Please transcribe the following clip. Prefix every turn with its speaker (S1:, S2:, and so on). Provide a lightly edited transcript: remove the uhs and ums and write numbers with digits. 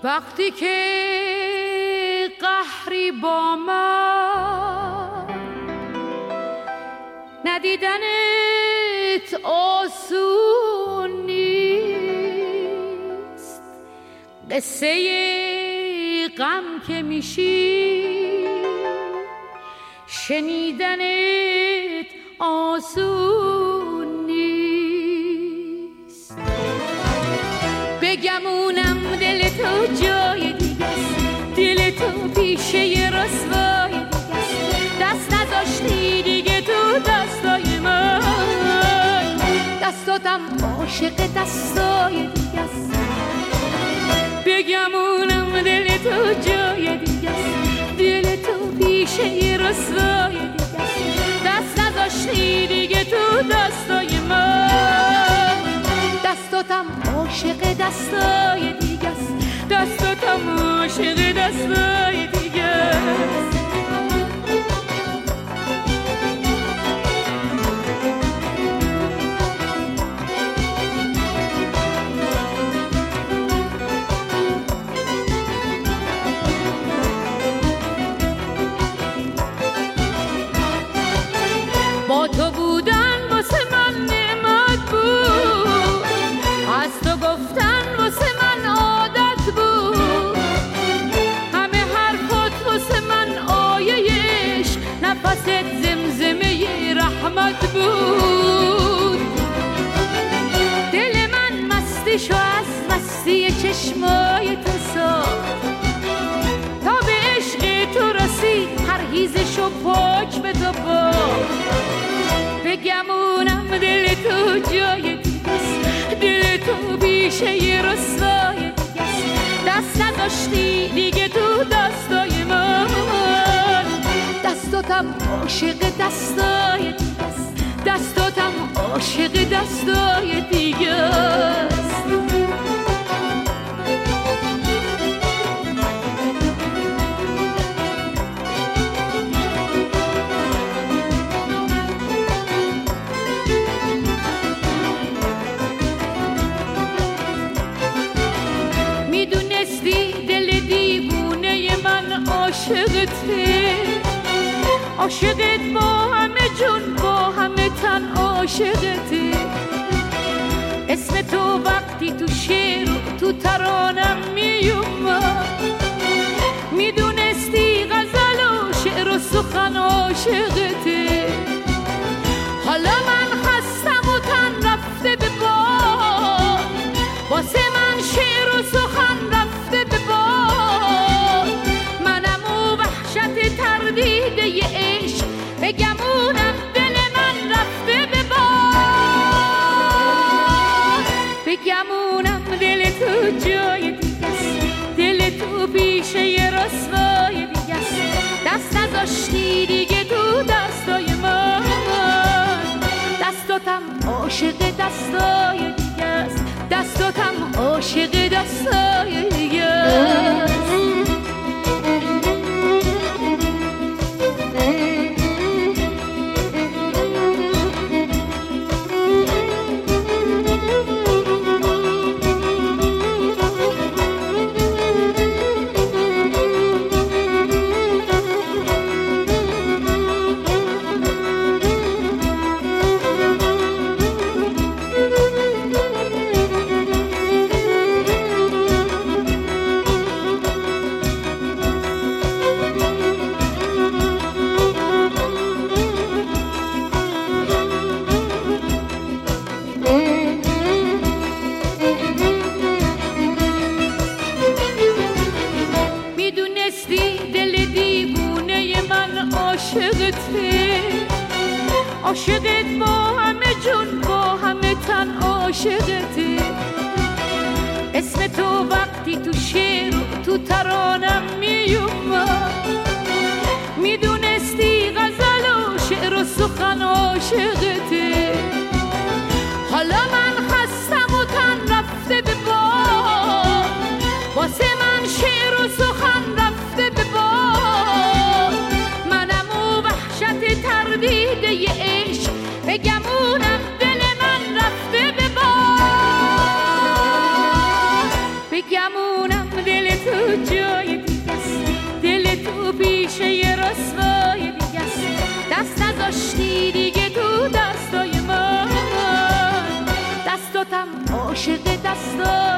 S1: وقتی که قهری با من ندیدنت آسون نیست، قصه غم که میشی شنیدنت آسون نیست. بگمونم دل تو جای دیگست، دل تو پیشه رسوای دیگست، دست نذاشتی دیگه تو دستای من، دستاتم عاشق دستای دیگست. بگمونم دل تو جای دیگست، دل تو پیشه رسوای دیگست، دست نذاشتی دیگه تو دستای من، دستاتم عاشق دستای دیگست، دستاتم عاشق دستای دیگست. با تو بودن واسه من نعمت بود، از تو گفتن واسه من عادت بود، همه حرفات واسه من آیه‌اش نفست زمزمه رحمت بود. دل من مستیشو از مستی چشمای تو ساخت، تا به عشق تو رسید پرهیزشو پاک به تو باخت. بگمونم دل تو جای دیگست، دل تو بیشه رسوای دیگست، دست نداشتی دیگه تو دستای من، دستاتم عاشق دستای دیگست، دستاتم عاشق دستای دیگست. عاشقت با همه جون با همه تن عاشقته، اسم تو وقتی تو شعر و تو ترانم میومد، میدونستی غزل و شعر و سخن عاشقته. حالا من خستم و تن رفته به باد، واسه من شعر و سخن رفته به باد، منم و وحشت تردید ی عشق، بگمونم دل من رفته به باد. بگمونم دل تو جای دیگست، دل تو پیشه رسوای دیگست، دست نذاشتی دیگه تو دستای من، دستاتم عاشق دستای دیگست، دستاتم عاشق دستای دیگست. عاشقت با همه جون با همه تن عاشقته، اسم تو وقتی تو شعر و تو ترانم میومد، میدونستی غزل و شعر و سخن عاشقته. حالا من خستم و تن رفته به باد، واسه من شعر و سخن رفته به باد، منم و وحشت تردید ی عشق، بگمونم دل من رفته به باد. بگمونم میدونم دل تو جای دیگه است، دل تو پیشه یه رسوای دیگه است. دست نذاشتی دیگه تو دستای من، دستاتم عاشق دستای